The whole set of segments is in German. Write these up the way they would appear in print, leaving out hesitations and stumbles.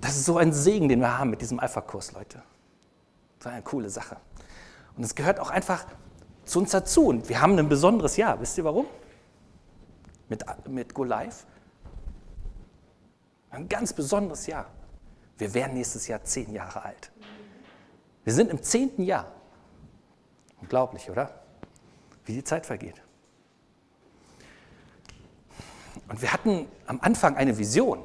Das ist so ein Segen, den wir haben mit diesem Alpha-Kurs, Leute. So eine coole Sache. Und es gehört auch einfach zu uns dazu. Und wir haben ein besonderes Jahr. Wisst ihr warum? Mit Go Live. Ein ganz besonderes Jahr. Wir werden nächstes Jahr 10 Jahre alt. Wir sind im 10. Jahr. Unglaublich, oder? Wie die Zeit vergeht. Und wir hatten am Anfang eine Vision.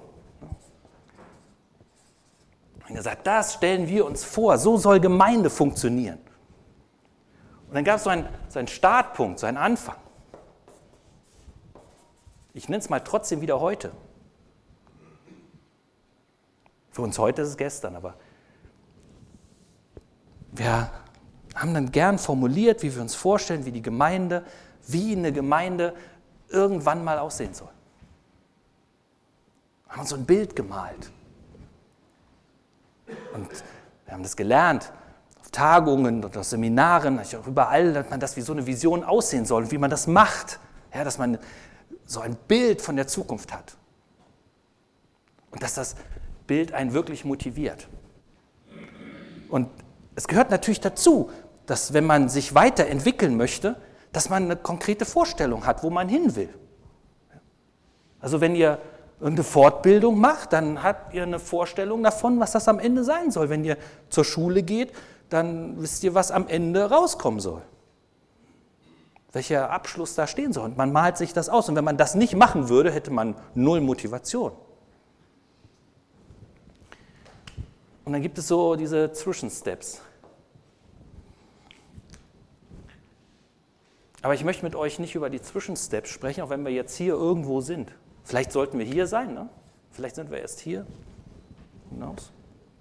Wir haben gesagt, das stellen wir uns vor, so soll Gemeinde funktionieren. Und dann gab es so einen Startpunkt, so einen Anfang. Ich nenne es mal trotzdem wieder heute. Für uns heute ist es gestern, aber wir haben dann gern formuliert, wie wir uns vorstellen, wie eine Gemeinde irgendwann mal aussehen soll. Wir haben uns so ein Bild gemalt. Und wir haben das gelernt, auf Tagungen und auf Seminaren, auch überall, dass man das wie so eine Vision aussehen soll und wie man das macht. Ja, dass man so ein Bild von der Zukunft hat. Und dass das Bild einen wirklich motiviert. Und es gehört natürlich dazu, dass wenn man sich weiterentwickeln möchte, dass man eine konkrete Vorstellung hat, wo man hin will. Also wenn ihr irgendeine Fortbildung macht, dann habt ihr eine Vorstellung davon, was das am Ende sein soll. Wenn ihr zur Schule geht, dann wisst ihr, was am Ende rauskommen soll. Welcher Abschluss da stehen soll. Und man malt sich das aus. Und wenn man das nicht machen würde, hätte man 0 Motivation. Und dann gibt es so diese Zwischensteps. Aber ich möchte mit euch nicht über die Zwischensteps sprechen, auch wenn wir jetzt hier irgendwo sind. Vielleicht sollten wir hier sein, ne? Vielleicht sind wir erst hier. Hinaus.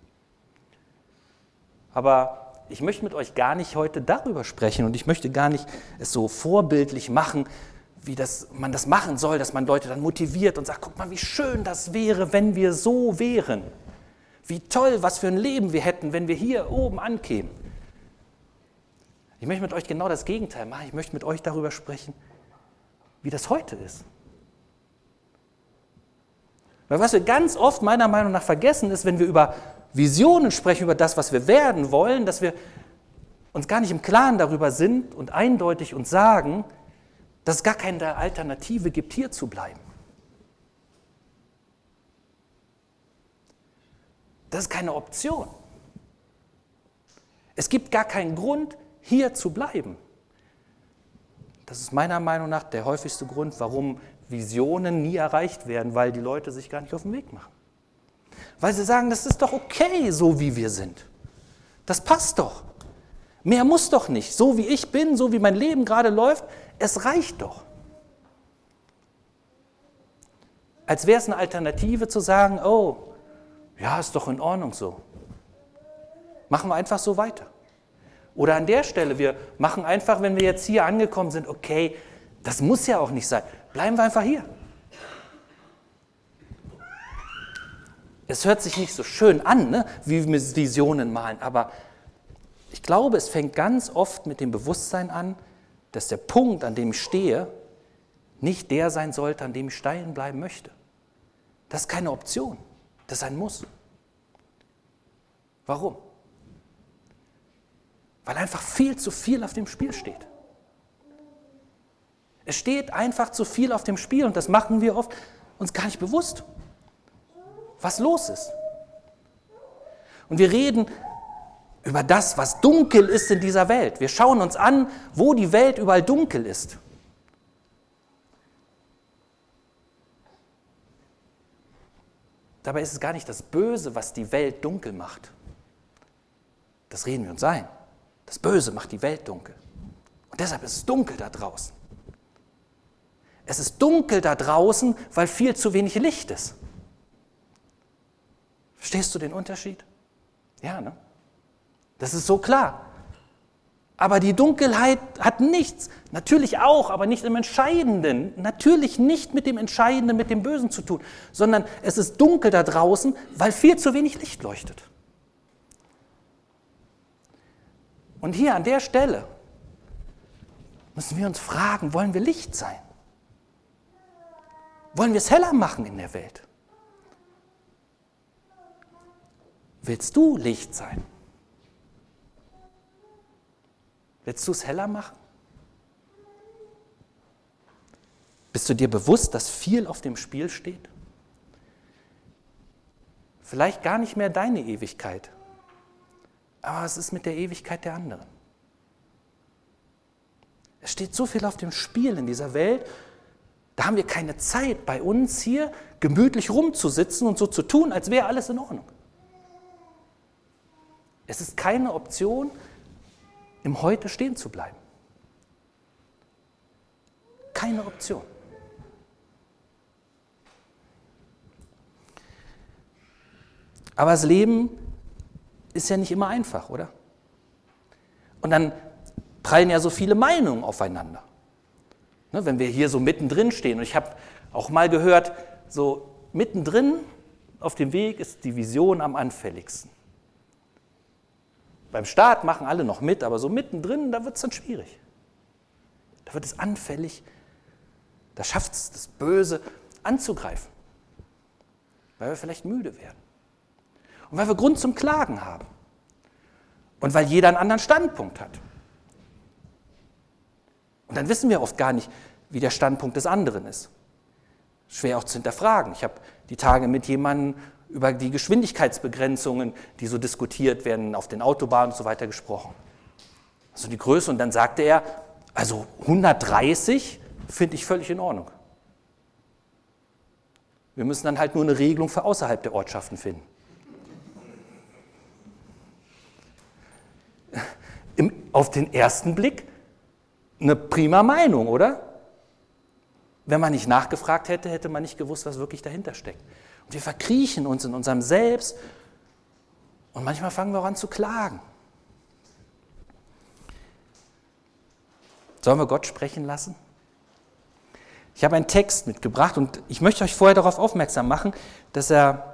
Aber ich möchte mit euch gar nicht heute darüber sprechen und ich möchte gar nicht es so vorbildlich machen, wie man das machen soll, dass man Leute dann motiviert und sagt, guck mal, wie schön das wäre, wenn wir so wären. Wie toll, was für ein Leben wir hätten, wenn wir hier oben ankämen. Ich möchte mit euch genau das Gegenteil machen. Ich möchte mit euch darüber sprechen, wie das heute ist. Weil was wir ganz oft meiner Meinung nach vergessen ist, wenn wir über Visionen sprechen, über das, was wir werden wollen, dass wir uns gar nicht im Klaren darüber sind und eindeutig uns sagen, dass es gar keine Alternative gibt, hier zu bleiben. Das ist keine Option. Es gibt gar keinen Grund, hier zu bleiben. Das ist meiner Meinung nach der häufigste Grund, warum Visionen nie erreicht werden, weil die Leute sich gar nicht auf den Weg machen. Weil sie sagen, das ist doch okay, so wie wir sind. Das passt doch. Mehr muss doch nicht. So wie ich bin, so wie mein Leben gerade läuft, es reicht doch. Als wäre es eine Alternative zu sagen, oh, ja, ist doch in Ordnung so. Machen wir einfach so weiter. Oder an der Stelle, wir machen einfach, wenn wir jetzt hier angekommen sind, okay, das muss ja auch nicht sein. Bleiben wir einfach hier. Es hört sich nicht so schön an, ne, wie wir Visionen malen, aber ich glaube, es fängt ganz oft mit dem Bewusstsein an, dass der Punkt, an dem ich stehe, nicht der sein sollte, an dem ich stehen bleiben möchte. Das ist keine Option, das ist ein Muss. Warum? Weil einfach viel zu viel auf dem Spiel steht. Es steht einfach zu viel auf dem Spiel und das machen wir oft uns gar nicht bewusst, was los ist. Und wir reden über das, was dunkel ist in dieser Welt. Wir schauen uns an, wo die Welt überall dunkel ist. Dabei ist es gar nicht das Böse, was die Welt dunkel macht. Das reden wir uns ein. Das Böse macht die Welt dunkel. Und deshalb ist es dunkel da draußen. Es ist dunkel da draußen, weil viel zu wenig Licht ist. Verstehst du den Unterschied? Ja, ne? Das ist so klar. Aber die Dunkelheit hat nichts, natürlich auch, aber nicht im Entscheidenden, natürlich nicht mit dem Entscheidenden, mit dem Bösen zu tun, sondern es ist dunkel da draußen, weil viel zu wenig Licht leuchtet. Und hier an der Stelle müssen wir uns fragen, wollen wir Licht sein? Wollen wir es heller machen in der Welt? Willst du Licht sein? Willst du es heller machen? Bist du dir bewusst, dass viel auf dem Spiel steht? Vielleicht gar nicht mehr deine Ewigkeit, aber was ist mit der Ewigkeit der anderen? Es steht so viel auf dem Spiel in dieser Welt, da haben wir keine Zeit, bei uns hier gemütlich rumzusitzen und so zu tun, als wäre alles in Ordnung. Es ist keine Option, im Heute stehen zu bleiben. Keine Option. Aber das Leben ist ja nicht immer einfach, oder? Und dann prallen ja so viele Meinungen aufeinander. Ne, wenn wir hier so mittendrin stehen, und ich habe auch mal gehört, so mittendrin auf dem Weg ist die Vision am anfälligsten. Beim Start machen alle noch mit, aber so mittendrin, da wird es dann schwierig. Da wird es anfällig, da schafft es das Böse anzugreifen, weil wir vielleicht müde werden. Und weil wir Grund zum Klagen haben. Und weil jeder einen anderen Standpunkt hat. Und dann wissen wir oft gar nicht, wie der Standpunkt des anderen ist. Schwer auch zu hinterfragen. Ich habe die Tage mit jemandem über die Geschwindigkeitsbegrenzungen, die so diskutiert werden, auf den Autobahnen und so weiter gesprochen. Also die Größe. Und dann sagte er, also 130 finde ich völlig in Ordnung. Wir müssen dann halt nur eine Regelung für außerhalb der Ortschaften finden. Auf den ersten Blick eine prima Meinung, oder? Wenn man nicht nachgefragt hätte, hätte man nicht gewusst, was wirklich dahinter steckt. Und wir verkriechen uns in unserem Selbst und manchmal fangen wir auch an zu klagen. Sollen wir Gott sprechen lassen? Ich habe einen Text mitgebracht und ich möchte euch vorher darauf aufmerksam machen, dass er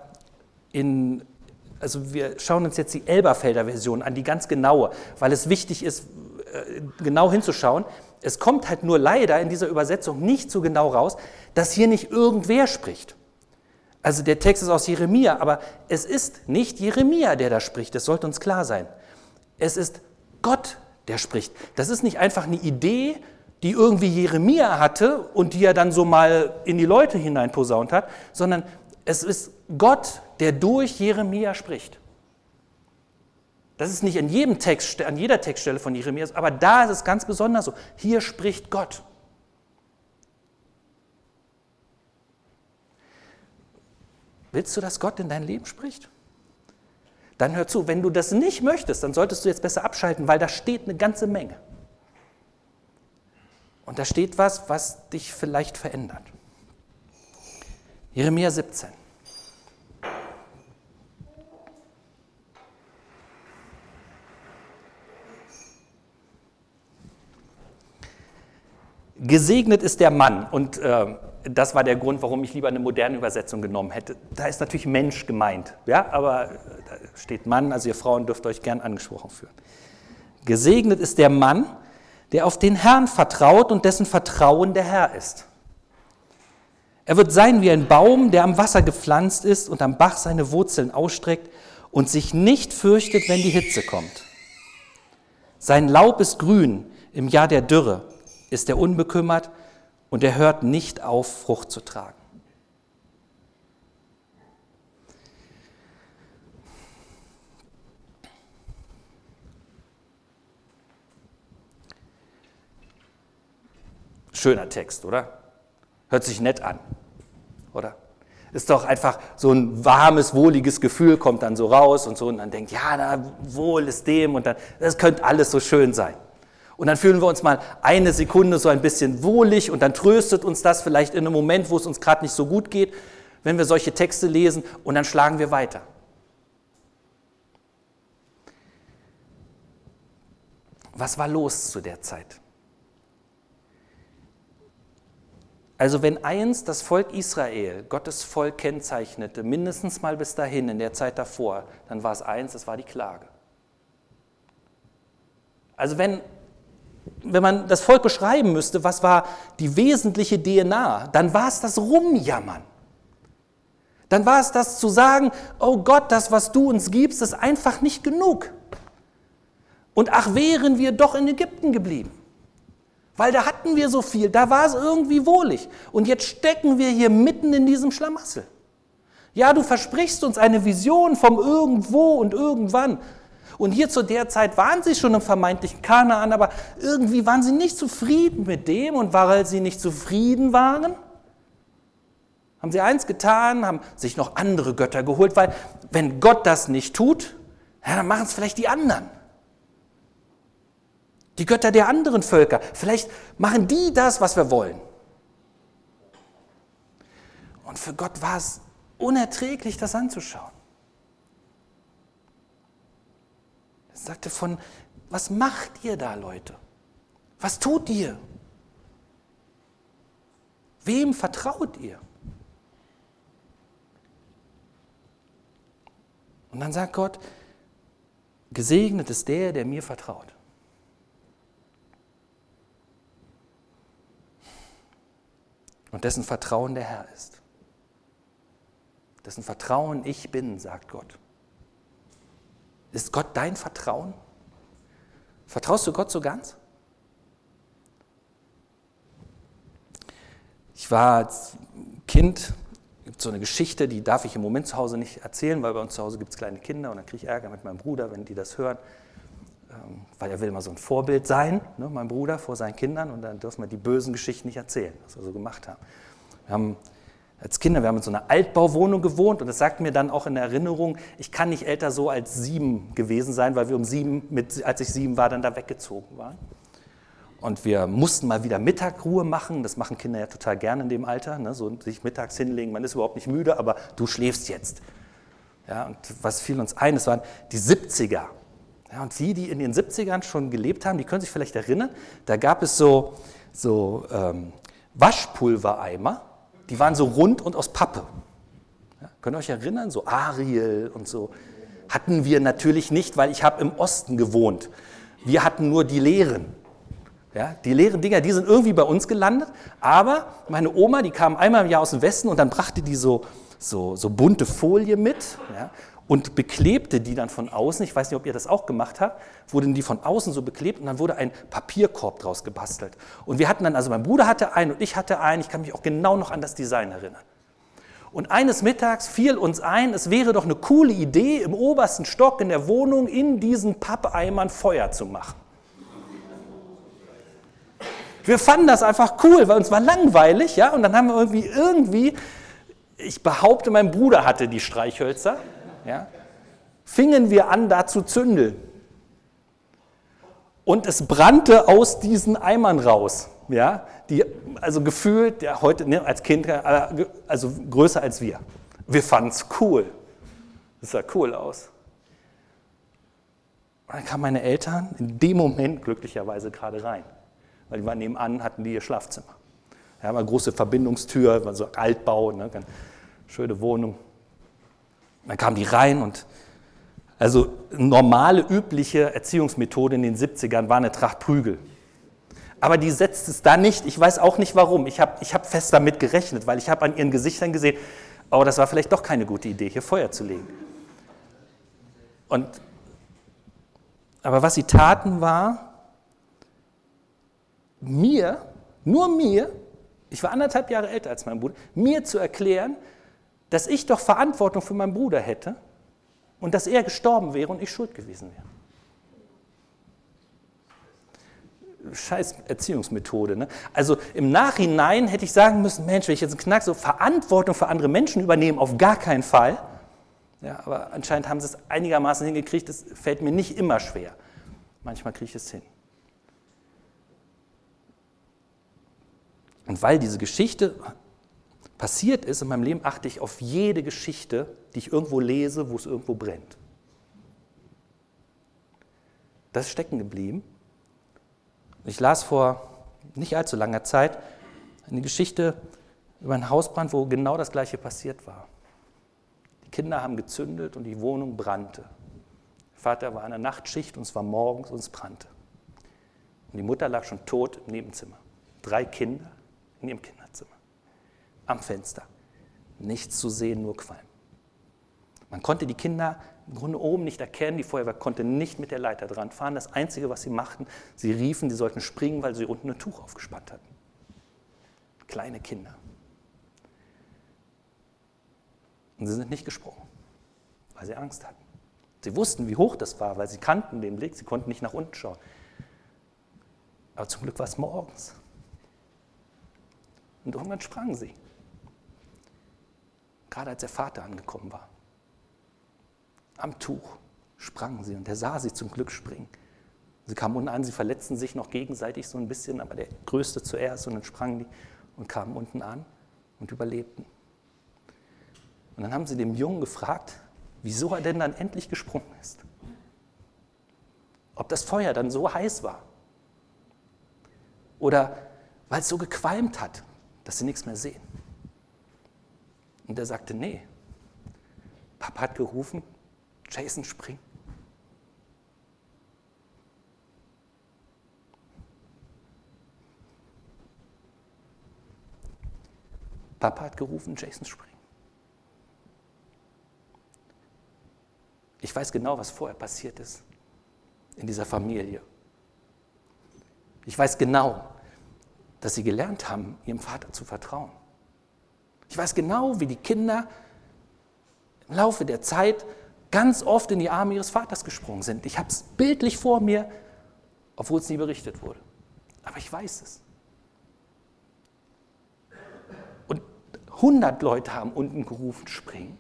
also wir schauen uns jetzt die Elberfelder Version an, die ganz genaue, weil es wichtig ist, genau hinzuschauen. Es kommt halt nur leider in dieser Übersetzung nicht so genau raus, dass hier nicht irgendwer spricht. Also der Text ist aus Jeremia, aber es ist nicht Jeremia, der da spricht, das sollte uns klar sein. Es ist Gott, der spricht. Das ist nicht einfach eine Idee, die irgendwie Jeremia hatte und die er dann so mal in die Leute hineinposaunt hat, sondern es ist Gott, der durch Jeremia spricht. Das ist nicht an jeder Textstelle von Jeremia, aber da ist es ganz besonders so. Hier spricht Gott. Willst du, dass Gott in dein Leben spricht? Dann hör zu. Wenn du das nicht möchtest, dann solltest du jetzt besser abschalten, weil da steht eine ganze Menge. Und da steht was dich vielleicht verändert. Jeremia 17. Gesegnet ist der Mann, und das war der Grund, warum ich lieber eine moderne Übersetzung genommen hätte. Da ist natürlich Mensch gemeint, ja, aber da steht Mann, also ihr Frauen dürft euch gern angesprochen fühlen. Gesegnet ist der Mann, der auf den Herrn vertraut und dessen Vertrauen der Herr ist. Er wird sein wie ein Baum, der am Wasser gepflanzt ist und am Bach seine Wurzeln ausstreckt und sich nicht fürchtet, wenn die Hitze kommt. Sein Laub ist grün im Jahr der Dürre, ist er unbekümmert und er hört nicht auf, Frucht zu tragen. Schöner Text, oder? Hört sich nett an, oder? Ist doch einfach so ein warmes, wohliges Gefühl, kommt dann so raus und so, und dann denkt, ja, na, wohl ist dem, und dann, das könnte alles so schön sein. Und dann fühlen wir uns mal eine Sekunde so ein bisschen wohlig und dann tröstet uns das vielleicht in einem Moment, wo es uns gerade nicht so gut geht, wenn wir solche Texte lesen, und dann schlagen wir weiter. Was war los zu der Zeit? Also wenn einst das Volk Israel Gottes Volk kennzeichnete, mindestens mal bis dahin, in der Zeit davor, dann war es eins, das war die Klage. Also wenn man das Volk beschreiben müsste, was war die wesentliche DNA, dann war es das Rumjammern. Dann war es das zu sagen, oh Gott, das, was du uns gibst, ist einfach nicht genug. Und ach, wären wir doch in Ägypten geblieben. Weil da hatten wir so viel, da war es irgendwie wohlig. Und jetzt stecken wir hier mitten in diesem Schlamassel. Ja, du versprichst uns eine Vision vom Irgendwo und Irgendwann. Und hier zu der Zeit waren sie schon im vermeintlichen Kanaan, aber irgendwie waren sie nicht zufrieden mit dem. Und weil sie nicht zufrieden waren, haben sie eins getan, haben sich noch andere Götter geholt, weil wenn Gott das nicht tut, ja, dann machen es vielleicht die anderen. Die Götter der anderen Völker. Vielleicht machen die das, was wir wollen. Und für Gott war es unerträglich, das anzuschauen. Er sagte was macht ihr da, Leute? Was tut ihr? Wem vertraut ihr? Und dann sagt Gott, gesegnet ist der mir vertraut. Und dessen Vertrauen der Herr ist. Dessen Vertrauen ich bin, sagt Gott. Ist Gott dein Vertrauen? Vertraust du Gott so ganz? Ich war als Kind, gibt so eine Geschichte, die darf ich im Moment zu Hause nicht erzählen, weil bei uns zu Hause gibt es kleine Kinder und dann kriege ich Ärger mit meinem Bruder, wenn die das hören, weil er will immer so ein Vorbild sein, ne, mein Bruder, vor seinen Kindern, und dann dürfen wir die bösen Geschichten nicht erzählen, was wir so gemacht haben. Wir haben in so einer Altbauwohnung gewohnt und das sagt mir dann auch in der Erinnerung, ich kann nicht älter so als 7 gewesen sein, weil wir als ich 7 war, dann da weggezogen waren. Und wir mussten mal wieder Mittagruhe machen, das machen Kinder ja total gerne in dem Alter, ne, so sich mittags hinlegen, man ist überhaupt nicht müde, aber du schläfst jetzt. Ja, und was fiel uns ein, das waren die 70er. Ja, und die in den 70ern schon gelebt haben, die können sich vielleicht erinnern, da gab es so Waschpulvereimer, die waren so rund und aus Pappe. Ja, könnt ihr euch erinnern? So Ariel und so. Hatten wir natürlich nicht, weil ich habe im Osten gewohnt. Wir hatten nur die leeren. Ja, die leeren Dinger, die sind irgendwie bei uns gelandet. Aber meine Oma, die kam einmal im Jahr aus dem Westen und dann brachte die so bunte Folie mit, ja, und beklebte die dann von außen. Ich weiß nicht, ob ihr das auch gemacht habt. Wurden die von außen so beklebt und dann wurde ein Papierkorb draus gebastelt. Und wir hatten dann, also mein Bruder hatte einen und ich hatte einen. Ich kann mich auch genau noch an das Design erinnern. Und eines Mittags fiel uns ein, es wäre doch eine coole Idee, im obersten Stock in der Wohnung in diesen Pappeimern Feuer zu machen. Wir fanden das einfach cool, weil uns war langweilig, ja, und dann haben wir irgendwie, ich behaupte, mein Bruder hatte die Streichhölzer, ja, fingen wir an, da zu zündeln. Und es brannte aus diesen Eimern raus, ja, die, also gefühlt, ja, heute, ne, als Kind, also größer als wir. Wir fanden es cool. Das sah cool aus. Und dann kamen meine Eltern in dem Moment glücklicherweise gerade rein. Weil die waren nebenan, hatten die ihr Schlafzimmer. Ja, war eine große Verbindungstür, war so Altbau, ne, ganz schöne Wohnung. Dann kamen die rein und also normale, übliche Erziehungsmethode in den 70ern war eine Tracht Prügel. Aber die setzt es da nicht, ich weiß auch nicht warum. Ich hab fest damit gerechnet, weil ich habe an ihren Gesichtern gesehen, oh, das war vielleicht doch keine gute Idee, hier Feuer zu legen. Aber was sie taten war, nur mir, ich war 1,5 Jahre älter als mein Bruder, mir zu erklären, dass ich doch Verantwortung für meinen Bruder hätte und dass er gestorben wäre und ich schuld gewesen wäre. Scheiß Erziehungsmethode, ne? Also im Nachhinein hätte ich sagen müssen, Mensch, wenn ich jetzt einen Knack so Verantwortung für andere Menschen übernehmen, auf gar keinen Fall. Ja, aber anscheinend haben sie es einigermaßen hingekriegt, es fällt mir nicht immer schwer. Manchmal kriege ich es hin. Und weil diese Geschichte passiert ist in meinem Leben, achte ich auf jede Geschichte, die ich irgendwo lese, wo es irgendwo brennt. Das ist stecken geblieben. Ich las vor nicht allzu langer Zeit eine Geschichte über einen Hausbrand, wo genau das Gleiche passiert war. Die Kinder haben gezündelt und die Wohnung brannte. Der Vater war in der Nachtschicht und es war morgens und es brannte. Und die Mutter lag schon tot im Nebenzimmer. 3 Kinder in ihrem Kinderzimmer. Am Fenster. Nichts zu sehen, nur Qualm. Man konnte die Kinder im Grunde oben nicht erkennen, die Feuerwehr konnte nicht mit der Leiter dran fahren. Das Einzige, was sie machten, sie riefen, sie sollten springen, weil sie unten ein Tuch aufgespannt hatten. Kleine Kinder. Und sie sind nicht gesprungen, weil sie Angst hatten. Sie wussten, wie hoch das war, weil sie kannten den Blick, sie konnten nicht nach unten schauen. Aber zum Glück war es morgens. Und irgendwann sprangen sie. Gerade als der Vater angekommen war. Am Tuch sprangen sie und er sah sie zum Glück springen. Sie kamen unten an, sie verletzten sich noch gegenseitig so ein bisschen, aber der Größte zuerst und dann sprangen die und kamen unten an und überlebten. Und dann haben sie dem Jungen gefragt, wieso er denn dann endlich gesprungen ist. Ob das Feuer dann so heiß war. Oder weil es so gequalmt hat, dass sie nichts mehr sehen. Und er sagte, nee. Papa hat gerufen, Jason, spring. Papa hat gerufen, Jason, spring. Ich weiß genau, was vorher passiert ist in dieser Familie. Ich weiß genau, dass sie gelernt haben, ihrem Vater zu vertrauen. Ich weiß genau, wie die Kinder im Laufe der Zeit ganz oft in die Arme ihres Vaters gesprungen sind. Ich habe es bildlich vor mir, obwohl es nie berichtet wurde. Aber ich weiß es. Und 100 Leute haben unten gerufen, springen.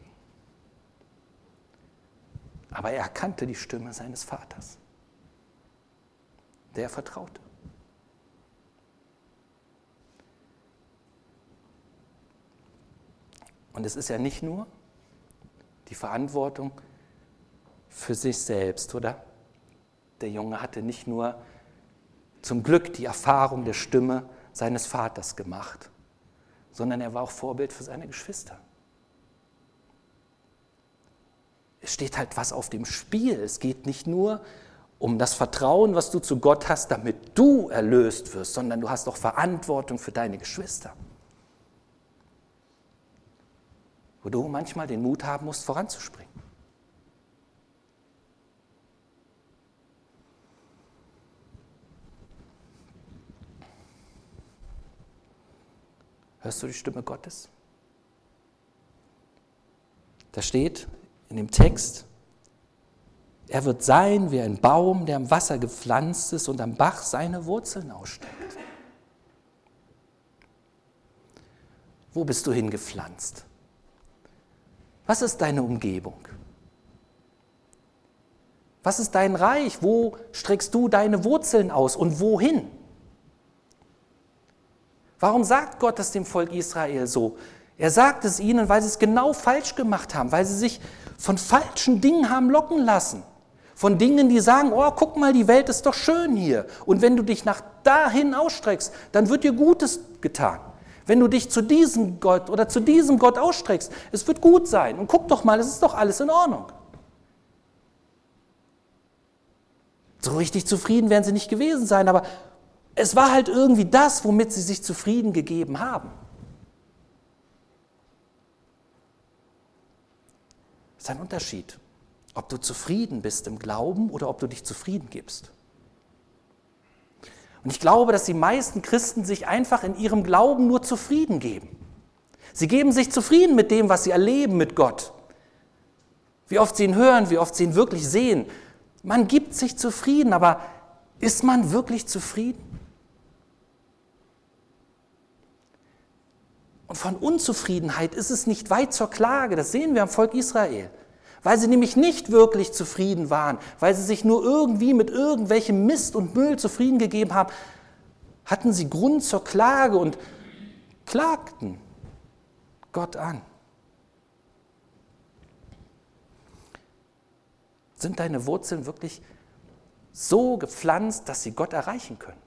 Aber er erkannte die Stimme seines Vaters, der er vertraute. Und es ist ja nicht nur die Verantwortung für sich selbst, oder? Der Junge hatte nicht nur zum Glück die Erfahrung der Stimme seines Vaters gemacht, sondern er war auch Vorbild für seine Geschwister. Es steht halt was auf dem Spiel. Es geht nicht nur um das Vertrauen, was du zu Gott hast, damit du erlöst wirst, sondern du hast auch Verantwortung für deine Geschwister. Wo du manchmal den Mut haben musst, voranzuspringen. Hörst du die Stimme Gottes? Da steht in dem Text, er wird sein wie ein Baum, der am Wasser gepflanzt ist und am Bach seine Wurzeln ausstreckt. Wo bist du hingepflanzt? Was ist deine Umgebung? Was ist dein Reich? Wo streckst du deine Wurzeln aus und wohin? Warum sagt Gott das dem Volk Israel so? Er sagt es ihnen, weil sie es genau falsch gemacht haben, weil sie sich von falschen Dingen haben locken lassen. Von Dingen, die sagen, oh, guck mal, die Welt ist doch schön hier. Und wenn du dich nach dahin ausstreckst, dann wird dir Gutes getan. Wenn du dich zu diesem Gott oder zu diesem Gott ausstreckst, es wird gut sein. Und guck doch mal, es ist doch alles in Ordnung. So richtig zufrieden werden sie nicht gewesen sein, aber es war halt irgendwie das, womit sie sich zufrieden gegeben haben. Das ist ein Unterschied, ob du zufrieden bist im Glauben oder ob du dich zufrieden gibst. Und ich glaube, dass die meisten Christen sich einfach in ihrem Glauben nur zufrieden geben. Sie geben sich zufrieden mit dem, was sie erleben mit Gott. Wie oft sie ihn hören, wie oft sie ihn wirklich sehen. Man gibt sich zufrieden, aber ist man wirklich zufrieden? Und von Unzufriedenheit ist es nicht weit zur Klage, das sehen wir am Volk Israel. Weil sie nämlich nicht wirklich zufrieden waren, weil sie sich nur irgendwie mit irgendwelchem Mist und Müll zufrieden gegeben haben, hatten sie Grund zur Klage und klagten Gott an. Sind deine Wurzeln wirklich so gepflanzt, dass sie Gott erreichen können?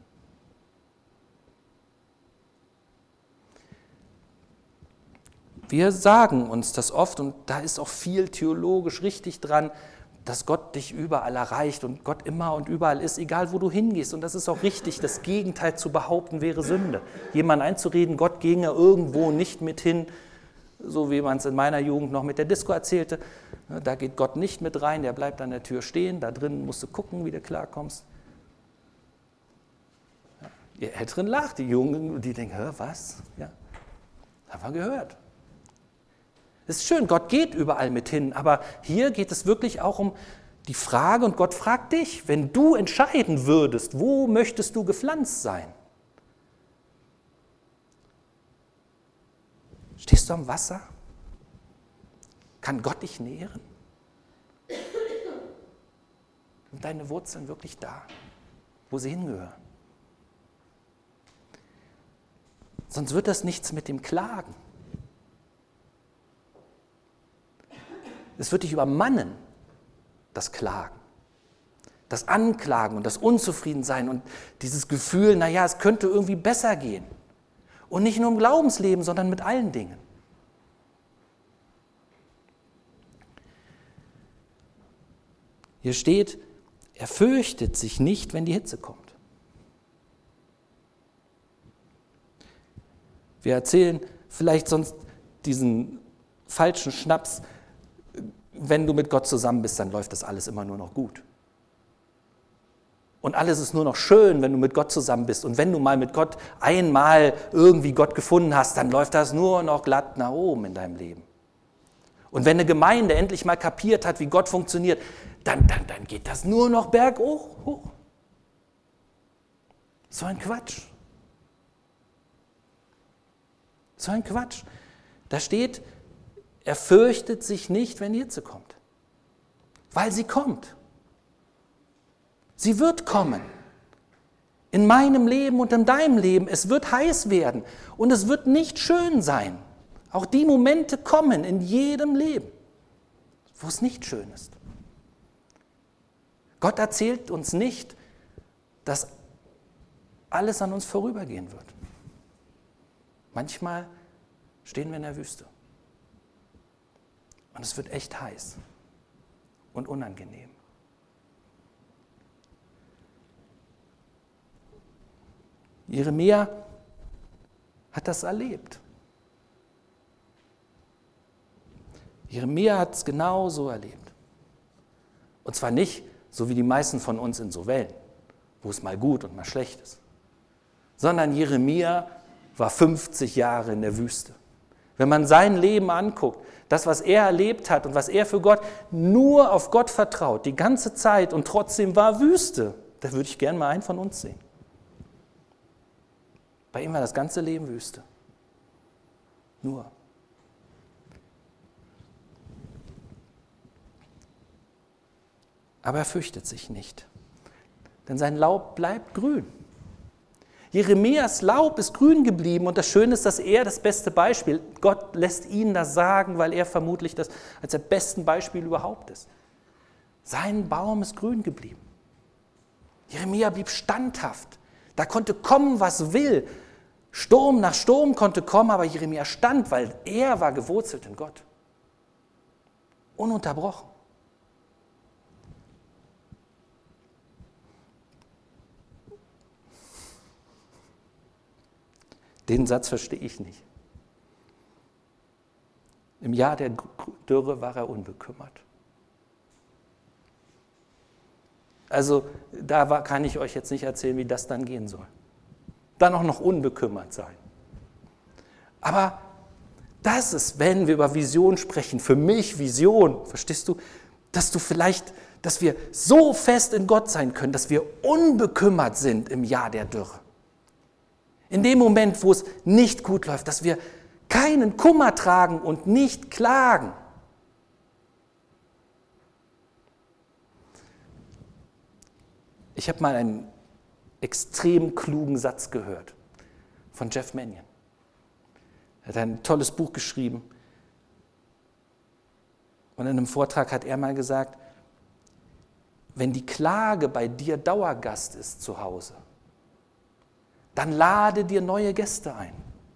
Wir sagen uns das oft und da ist auch viel theologisch richtig dran, dass Gott dich überall erreicht und Gott immer und überall ist, egal wo du hingehst. Und das ist auch richtig, das Gegenteil zu behaupten wäre Sünde. Jemand einzureden, Gott ginge irgendwo nicht mit hin, so wie man es in meiner Jugend noch mit der Disco erzählte. Da geht Gott nicht mit rein, der bleibt an der Tür stehen, da drin musst du gucken, wie du klarkommst. Die Älteren lacht, die Jungen, die denken, hör, was? Ja, haben wir gehört. Es ist schön, Gott geht überall mit hin, aber hier geht es wirklich auch um die Frage, und Gott fragt dich, wenn du entscheiden würdest, wo möchtest du gepflanzt sein? Stehst du am Wasser? Kann Gott dich nähren? Sind deine Wurzeln wirklich da, wo sie hingehören? Sonst wird das nichts mit dem Klagen. Es wird dich übermannen, das Klagen, das Anklagen und das Unzufriedensein und dieses Gefühl, naja, es könnte irgendwie besser gehen. Und nicht nur im Glaubensleben, sondern mit allen Dingen. Hier steht, er fürchtet sich nicht, wenn die Hitze kommt. Wir erzählen vielleicht sonst diesen falschen Schnaps, wenn du mit Gott zusammen bist, dann läuft das alles immer nur noch gut. Und alles ist nur noch schön, wenn du mit Gott zusammen bist. Und wenn du mal mit Gott einmal irgendwie Gott gefunden hast, dann läuft das nur noch glatt nach oben in deinem Leben. Und wenn eine Gemeinde endlich mal kapiert hat, wie Gott funktioniert, dann geht das nur noch berghoch. Hoch. So ein Quatsch. So ein Quatsch. Da steht, er fürchtet sich nicht, wenn die Hitze kommt. Weil sie kommt. Sie wird kommen. In meinem Leben und in deinem Leben. Es wird heiß werden. Und es wird nicht schön sein. Auch die Momente kommen in jedem Leben, wo es nicht schön ist. Gott erzählt uns nicht, dass alles an uns vorübergehen wird. Manchmal stehen wir in der Wüste. Und es wird echt heiß und unangenehm. Jeremia hat das erlebt. Jeremia hat es genau so erlebt. Und zwar nicht so wie die meisten von uns in so Wellen, wo es mal gut und mal schlecht ist. Sondern Jeremia war 50 Jahre in der Wüste. Wenn man sein Leben anguckt, das, was er erlebt hat und was er für Gott, nur auf Gott vertraut, die ganze Zeit und trotzdem war Wüste, da würde ich gerne mal einen von uns sehen. Bei ihm war das ganze Leben Wüste. Nur. Aber er fürchtet sich nicht, denn sein Laub bleibt grün. Jeremias Laub ist grün geblieben und das Schöne ist, dass er das beste Beispiel, Gott lässt ihn das sagen, weil er vermutlich das als der besten Beispiel überhaupt ist. Sein Baum ist grün geblieben. Jeremia blieb standhaft. Da konnte kommen, was will. Sturm nach Sturm konnte kommen, aber Jeremia stand, weil er war gewurzelt in Gott. Ununterbrochen. Den Satz verstehe ich nicht. Im Jahr der Dürre war er unbekümmert. Also da kann ich euch jetzt nicht erzählen, wie das dann gehen soll. Dann auch noch unbekümmert sein. Aber das ist, wenn wir über Vision sprechen, für mich Vision, verstehst du, dass wir so fest in Gott sein können, dass wir unbekümmert sind im Jahr der Dürre. In dem Moment, wo es nicht gut läuft, dass wir keinen Kummer tragen und nicht klagen. Ich habe mal einen extrem klugen Satz gehört von Jeff Manion. Er hat ein tolles Buch geschrieben. Und in einem Vortrag hat er mal gesagt, wenn die Klage bei dir Dauergast ist zu Hause, dann lade dir neue Gäste ein.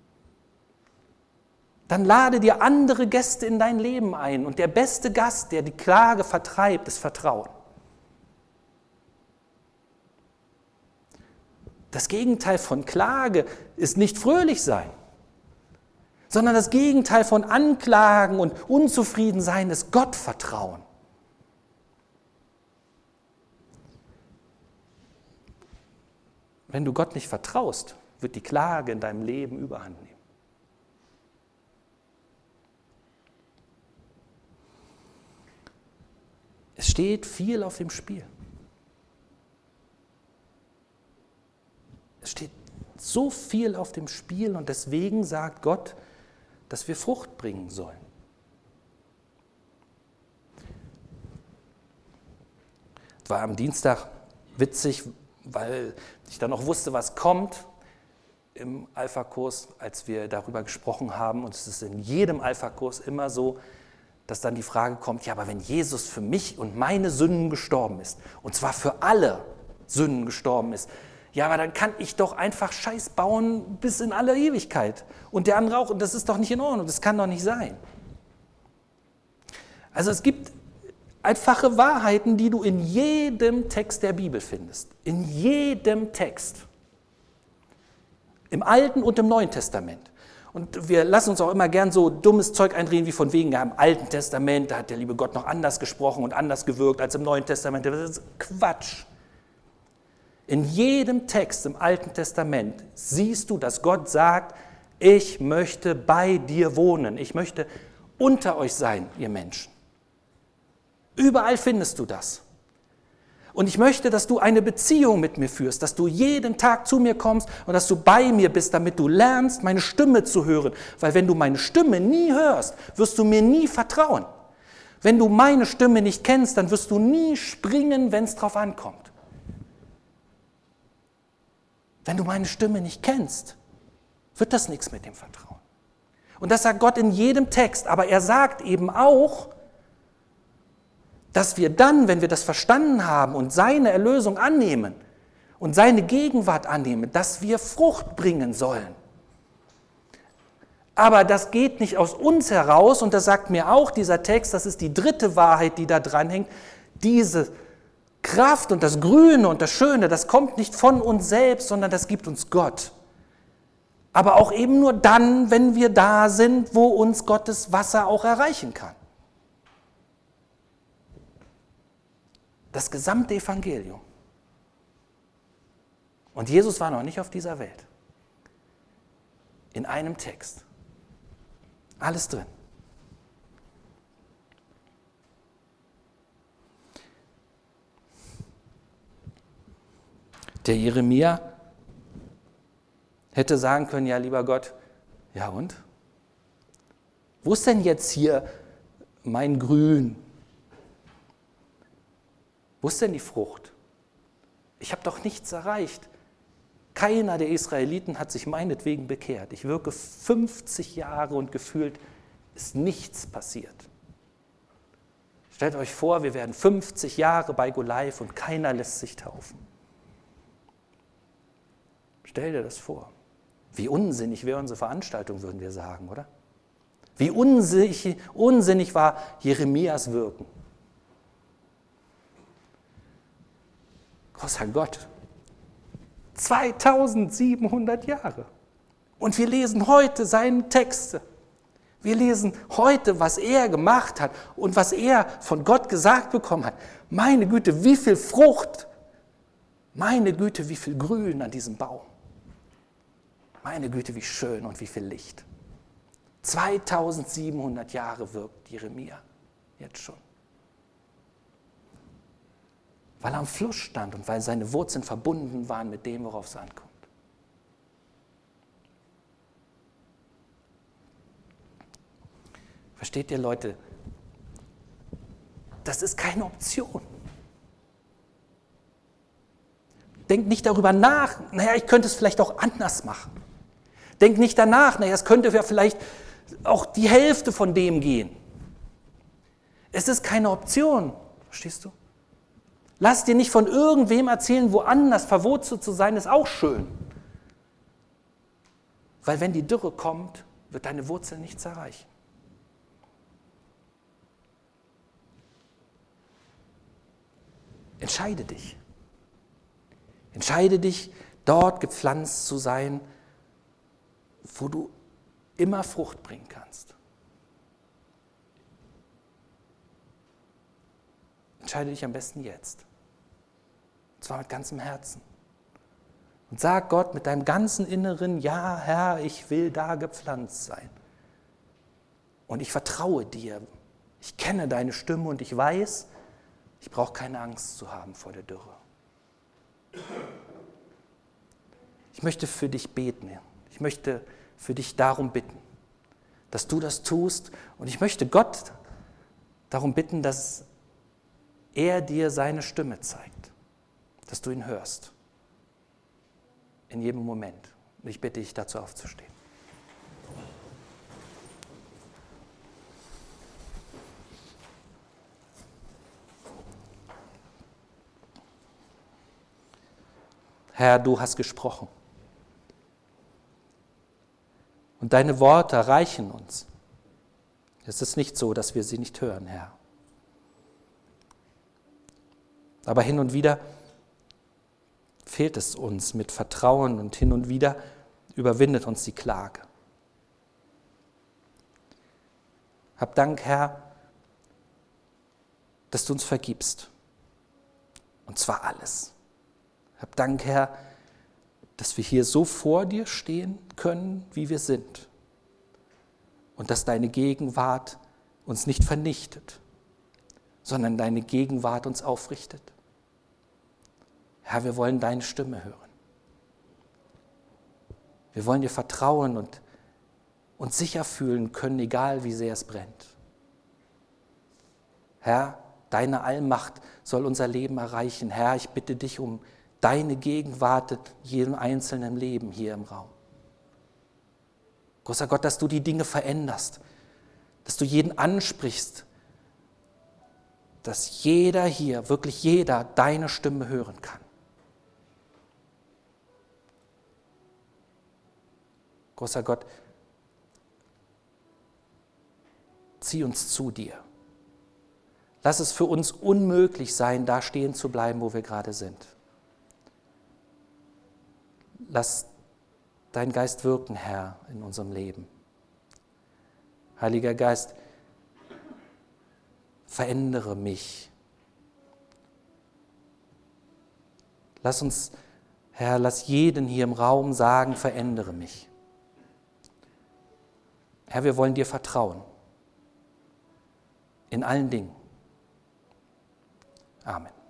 Dann lade dir andere Gäste in dein Leben ein. Und der beste Gast, der die Klage vertreibt, ist Vertrauen. Das Gegenteil von Klage ist nicht fröhlich sein, Sondern das Gegenteil von Anklagen und Unzufriedensein ist Gottvertrauen. Wenn du Gott nicht vertraust, wird die Klage in deinem Leben überhand nehmen. Es steht viel auf dem Spiel. Es steht so viel auf dem Spiel und deswegen sagt Gott, dass wir Frucht bringen sollen. Es war am Dienstag witzig, weil ich dann noch wusste, was kommt im Alpha-Kurs, als wir darüber gesprochen haben. Und es ist in jedem Alpha-Kurs immer so, dass dann die Frage kommt, ja, aber wenn Jesus für mich und meine Sünden gestorben ist, und zwar für alle Sünden gestorben ist, ja, aber dann kann ich doch einfach Scheiß bauen bis in alle Ewigkeit. Und der andere auch, und das ist doch nicht in Ordnung, das kann doch nicht sein. Also es gibt einfache Wahrheiten, die du in jedem Text der Bibel findest. In jedem Text. Im Alten und im Neuen Testament. Und wir lassen uns auch immer gern so dummes Zeug einreden, wie von wegen, ja, im Alten Testament, da hat der liebe Gott noch anders gesprochen und anders gewirkt als im Neuen Testament. Das ist Quatsch. In jedem Text im Alten Testament siehst du, dass Gott sagt, ich möchte bei dir wohnen, ich möchte unter euch sein, ihr Menschen. Überall findest du das. Und ich möchte, dass du eine Beziehung mit mir führst, dass du jeden Tag zu mir kommst und dass du bei mir bist, damit du lernst, meine Stimme zu hören. Weil wenn du meine Stimme nie hörst, wirst du mir nie vertrauen. Wenn du meine Stimme nicht kennst, dann wirst du nie springen, wenn es drauf ankommt. Wenn du meine Stimme nicht kennst, wird das nichts mit dem Vertrauen. Und das sagt Gott in jedem Text, aber er sagt eben auch, dass wir dann, wenn wir das verstanden haben und seine Erlösung annehmen und seine Gegenwart annehmen, dass wir Frucht bringen sollen. Aber das geht nicht aus uns heraus und das sagt mir auch dieser Text, das ist die dritte Wahrheit, die da dranhängt, diese Kraft und das Grüne und das Schöne, das kommt nicht von uns selbst, sondern das gibt uns Gott. Aber auch eben nur dann, wenn wir da sind, wo uns Gottes Wasser auch erreichen kann. Das gesamte Evangelium. Und Jesus war noch nicht auf dieser Welt. In einem Text. Alles drin. Der Jeremia hätte sagen können, ja, lieber Gott, ja und? Wo ist denn jetzt hier mein Grün? Wo ist denn die Frucht? Ich habe doch nichts erreicht. Keiner der Israeliten hat sich meinetwegen bekehrt. Ich wirke 50 Jahre und gefühlt ist nichts passiert. Stellt euch vor, wir werden 50 Jahre bei Go Live und keiner lässt sich taufen. Stell dir das vor. Wie unsinnig wäre unsere Veranstaltung, würden wir sagen, oder? Wie unsinnig war Jeremias Wirken. Großer Gott, 2700 Jahre. Und wir lesen heute seine Texte. Wir lesen heute, was er gemacht hat und was er von Gott gesagt bekommen hat. Meine Güte, wie viel Frucht. Meine Güte, wie viel Grün an diesem Baum. Meine Güte, wie schön und wie viel Licht. 2700 Jahre wirkt Jeremia jetzt schon. Weil er am Fluss stand und weil seine Wurzeln verbunden waren mit dem, worauf es ankommt. Versteht ihr, Leute? Das ist keine Option. Denkt nicht darüber nach, naja, ich könnte es vielleicht auch anders machen. Denkt nicht danach, naja, es könnte ja vielleicht auch die Hälfte von dem gehen. Es ist keine Option, verstehst du? Lass dir nicht von irgendwem erzählen, woanders verwurzelt zu sein, ist auch schön. Weil wenn die Dürre kommt, wird deine Wurzel nichts erreichen. Entscheide dich. Entscheide dich, dort gepflanzt zu sein, wo du immer Frucht bringen kannst. Entscheide dich am besten jetzt. Und zwar mit ganzem Herzen. Und sag Gott mit deinem ganzen Inneren, ja, Herr, ich will da gepflanzt sein. Und ich vertraue dir. Ich kenne deine Stimme und ich weiß, ich brauche keine Angst zu haben vor der Dürre. Ich möchte für dich beten. Ich möchte für dich darum bitten, dass du das tust. Und ich möchte Gott darum bitten, dass er dir seine Stimme zeigt, dass du ihn hörst. In jedem Moment. Und ich bitte dich, dazu aufzustehen. Herr, du hast gesprochen. Und deine Worte erreichen uns. Es ist nicht so, dass wir sie nicht hören, Herr. Aber hin und wieder fehlt es uns mit Vertrauen und hin und wieder überwindet uns die Klage. Hab Dank, Herr, dass du uns vergibst. Und zwar alles. Hab Dank, Herr, dass wir hier so vor dir stehen können, wie wir sind. Und dass deine Gegenwart uns nicht vernichtet, sondern deine Gegenwart uns aufrichtet. Herr, wir wollen deine Stimme hören. Wir wollen dir vertrauen und uns sicher fühlen können, egal wie sehr es brennt. Herr, deine Allmacht soll unser Leben erreichen. Herr, ich bitte dich um deine Gegenwart in jedem einzelnen Leben hier im Raum. Großer Gott, dass du die Dinge veränderst, dass du jeden ansprichst, dass jeder hier, wirklich jeder, deine Stimme hören kann. Großer Gott, zieh uns zu dir. Lass es für uns unmöglich sein, da stehen zu bleiben, wo wir gerade sind. Lass dein Geist wirken, Herr, in unserem Leben. Heiliger Geist, verändere mich. Lass uns, Herr, lass jeden hier im Raum sagen, verändere mich. Herr, wir wollen dir vertrauen. In allen Dingen. Amen.